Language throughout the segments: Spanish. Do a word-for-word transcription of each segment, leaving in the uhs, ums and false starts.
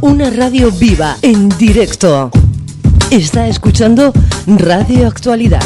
Una radio viva, en directo. Está escuchando Radio Actualidad.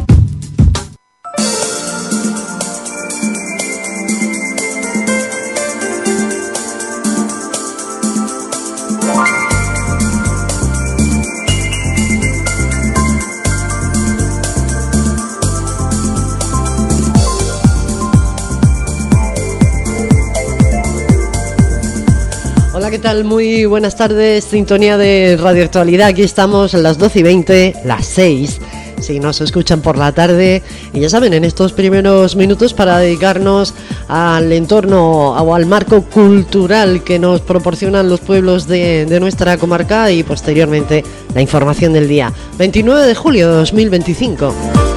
Hola, ¿qué tal? Muy buenas tardes, sintonía de Radio Actualidad. Aquí estamos a las doce y veinte, las seis, si nos escuchan por la tarde. Y ya saben, en estos primeros minutos para dedicarnos al entorno o al marco cultural que nos proporcionan los pueblos de, de nuestra comarca, y posteriormente la información del día. veintinueve de julio de dos mil veinticinco.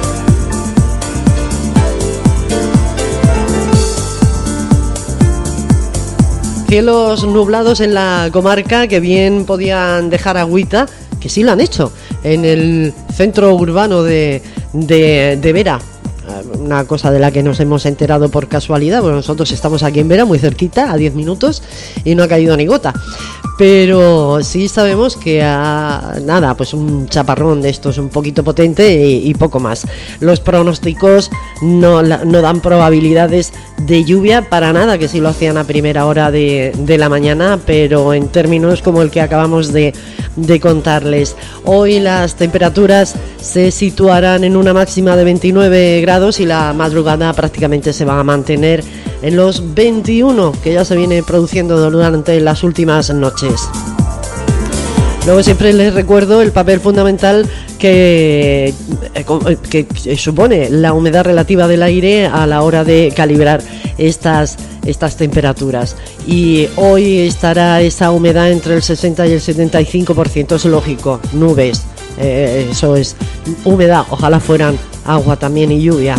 Cielos nublados en la comarca que bien podían dejar agüita, que sí lo han hecho, en el centro urbano de, de, de Vera. Una cosa de la que nos hemos enterado por casualidad, porque nosotros estamos aquí en Vera, muy cerquita, a diez minutos, y no ha caído ni gota. Pero sí sabemos que ha, nada, pues un chaparrón de estos un poquito potente y, y poco más. Los pronósticos no, no dan probabilidades de lluvia para nada, que sí lo hacían a primera hora de, de la mañana, pero en términos como el que acabamos de, de contarles. Hoy las temperaturas se situarán en una máxima de veintinueve grados y la madrugada prácticamente se va a mantener en los veintiuno, que ya se viene produciendo durante las últimas noches. Luego siempre les recuerdo el papel fundamental que, que, que supone la humedad relativa del aire a la hora de calibrar estas, estas temperaturas. Y hoy estará esa humedad entre el sesenta y el setenta y cinco por ciento, es lógico, nubes, eh, eso es humedad, ojalá fueran agua también y lluvia.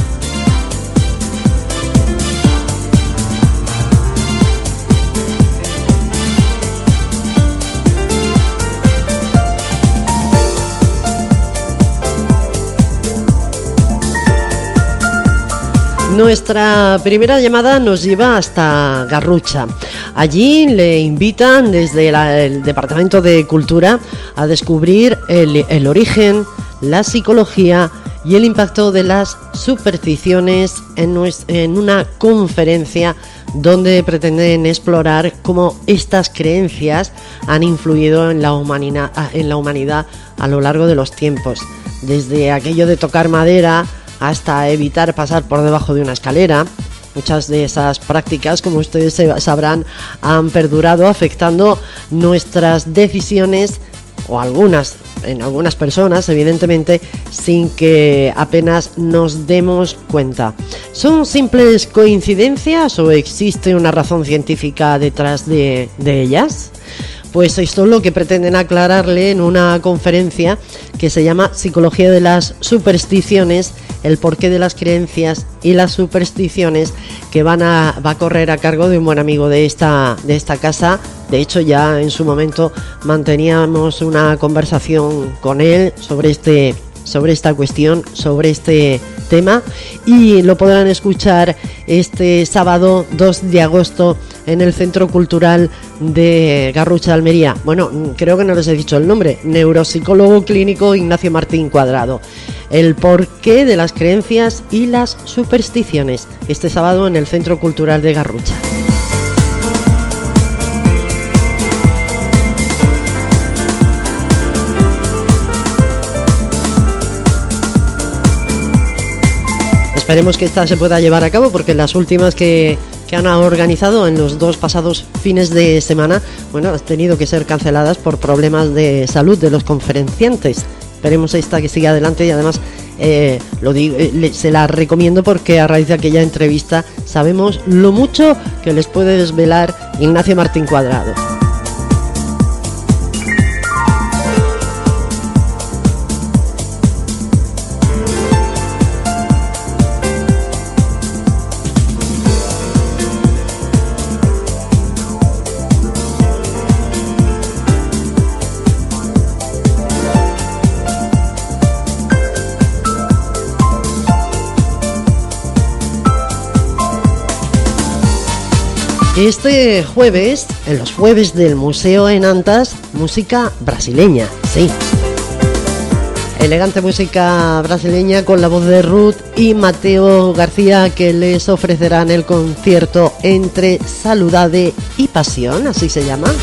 Nuestra primera llamada nos lleva hasta Garrucha. Allí le invitan desde la, el Departamento de Cultura a descubrir el, el origen, la psicología y el impacto de las supersticiones en, nues, en una conferencia donde pretenden explorar cómo estas creencias han influido en la humanidad, en la humanidad a lo largo de los tiempos. Desde aquello de tocar madera hasta evitar pasar por debajo de una escalera. Muchas de esas prácticas, como ustedes sabrán, han perdurado, afectando nuestras decisiones, o algunas, en algunas personas, evidentemente, sin que apenas nos demos cuenta. ¿Son simples coincidencias o existe una razón científica detrás de, de ellas? Pues esto es lo que pretenden aclararle en una conferencia que se llama Psicología de las Supersticiones, el porqué de las creencias y las supersticiones, que van a, va a correr a cargo de un buen amigo de esta, de esta casa. De hecho, ya en su momento manteníamos una conversación con él sobre este sobre esta cuestión, sobre este tema, y lo podrán escuchar este sábado dos de agosto en el Centro Cultural de Garrucha, Almería. Bueno, creo que no les he dicho el nombre: neuropsicólogo clínico Ignacio Martín Cuadrado. El porqué de las creencias y las supersticiones, este sábado en el Centro Cultural de Garrucha. Esperemos que esta se pueda llevar a cabo, porque las últimas que, que han organizado en los dos pasados fines de semana, bueno, han tenido que ser canceladas por problemas de salud de los conferenciantes. Esperemos esta que siga adelante, y además eh, lo digo, eh, se la recomiendo porque a raíz de aquella entrevista sabemos lo mucho que les puede desvelar Ignacio Martín Cuadrado. Este jueves, en los jueves del Museo en Antas, música brasileña, sí. Elegante música brasileña con la voz de Ruth y Mateo García, que les ofrecerán el concierto Entre Saludade y Pasión, así se llama.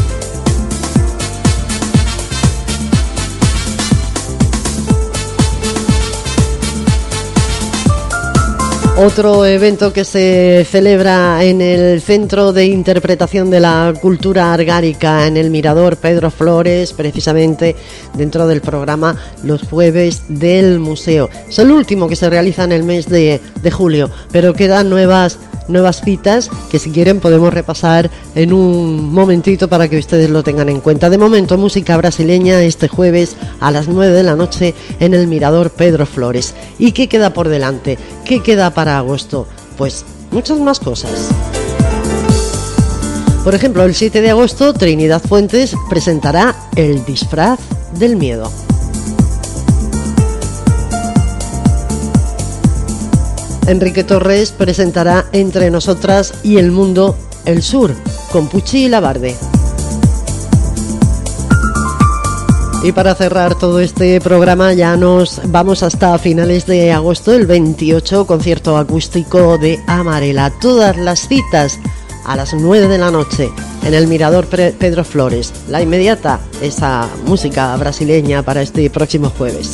Otro evento que se celebra en el Centro de Interpretación de la Cultura Argárica en el Mirador Pedro Flores, precisamente dentro del programa Los Jueves del Museo. Es el último que se realiza en el mes de, de julio, pero quedan nuevas, nuevas citas que si quieren podemos repasar en un momentito para que ustedes lo tengan en cuenta. De momento, música brasileña este jueves a las nueve de la noche en el Mirador Pedro Flores. ¿Y qué queda por delante? ¿Qué queda para agosto? Pues muchas más cosas. Por ejemplo, el siete de agosto Trinidad Fuentes presentará El disfraz del miedo. Enrique Torres presentará Entre nosotras y el mundo, el sur, con Pucci y Labarde. Y para cerrar todo este programa ya nos vamos hasta finales de agosto, el veintiocho, concierto acústico de Amarela. Todas las citas a las nueve de la noche en el Mirador Pedro Flores. La inmediata, esa música brasileña para este próximo jueves.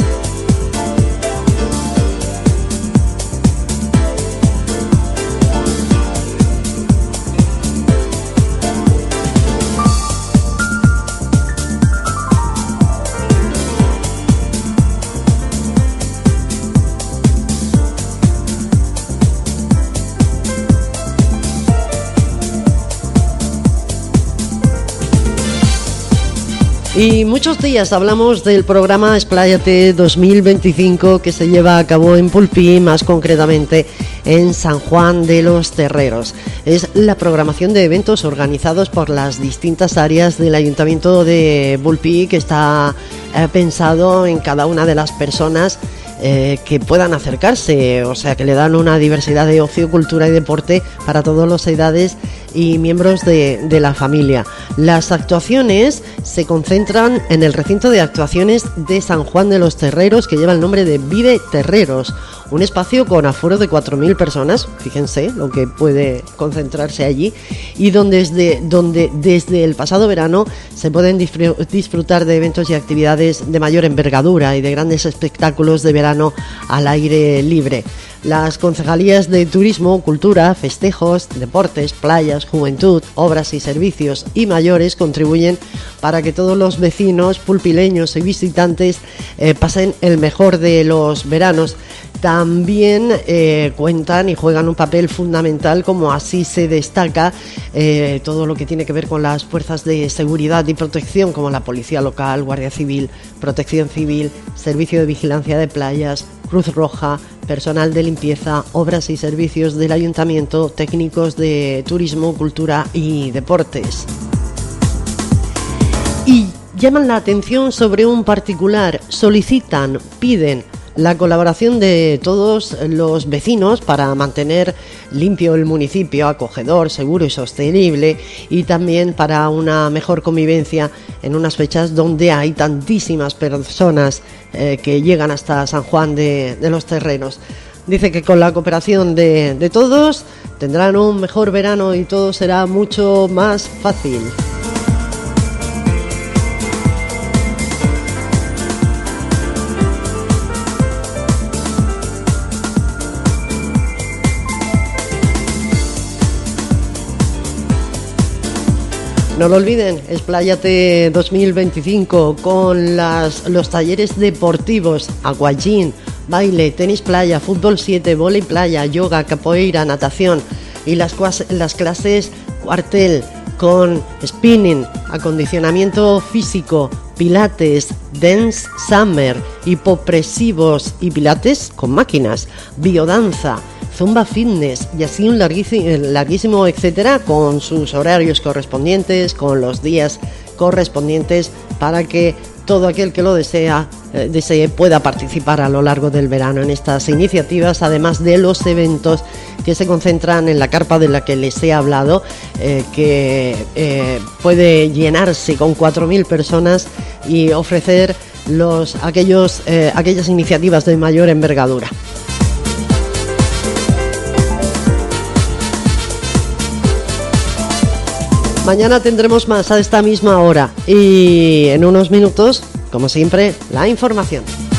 Y muchos días hablamos del programa Expláyate dos mil veinticinco que se lleva a cabo en Pulpí, más concretamente en San Juan de los Terreros. Es la programación de eventos organizados por las distintas áreas del Ayuntamiento de Pulpí, que está eh, pensado en cada una de las personas Eh, que puedan acercarse, o sea que le dan una diversidad de ocio, cultura y deporte para todas las edades y miembros de, de la familia. Las actuaciones se concentran en el recinto de actuaciones de San Juan de los Terreros, que lleva el nombre de Vive Terreros, un espacio con aforo de cuatro mil personas, fíjense lo que puede concentrarse allí, y donde desde, donde desde el pasado verano se pueden disfrutar de eventos y actividades de mayor envergadura y de grandes espectáculos de verano al aire libre. Las concejalías de Turismo, Cultura, Festejos, Deportes, Playas, Juventud, Obras y Servicios y Mayores contribuyen para que todos los vecinos pulpileños y visitantes eh, pasen el mejor de los veranos. También eh, cuentan y juegan un papel fundamental, como así se destaca, eh, todo lo que tiene que ver con las fuerzas de seguridad y protección, como la Policía Local, Guardia Civil, Protección Civil, Servicio de Vigilancia de Playas, Cruz Roja, personal de limpieza, obras y servicios del Ayuntamiento, técnicos de Turismo, Cultura y Deportes. Y llaman la atención sobre un particular, solicitan, piden la colaboración de todos los vecinos para mantener limpio el municipio, acogedor, seguro y sostenible, y también para una mejor convivencia en unas fechas donde hay tantísimas personas eh, que llegan hasta San Juan de, de los Terreros. Dice que con la cooperación de, de todos tendrán un mejor verano y todo será mucho más fácil. No lo olviden, Expláyate dos mil veinticinco con las, los talleres deportivos, aquagym, baile, tenis playa, fútbol siete, vóley playa, yoga, capoeira, natación y las, las clases cuartel con spinning, acondicionamiento físico, pilates, dance summer, hipopresivos y pilates con máquinas, biodanza, zumba fitness y así un larguísimo, larguísimo etcétera, con sus horarios correspondientes, con los días correspondientes para que todo aquel que lo desea, eh, desee pueda participar a lo largo del verano en estas iniciativas, además de los eventos que se concentran en la carpa de la que les he hablado, eh, que eh, puede llenarse con cuatro mil personas y ofrecer los, aquellos, eh, aquellas iniciativas de mayor envergadura. Mañana tendremos más a esta misma hora y en unos minutos, como siempre, la información.